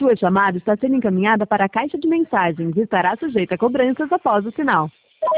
Sua chamada está sendo encaminhada para a caixa de mensagens e estará sujeita a cobranças após o sinal.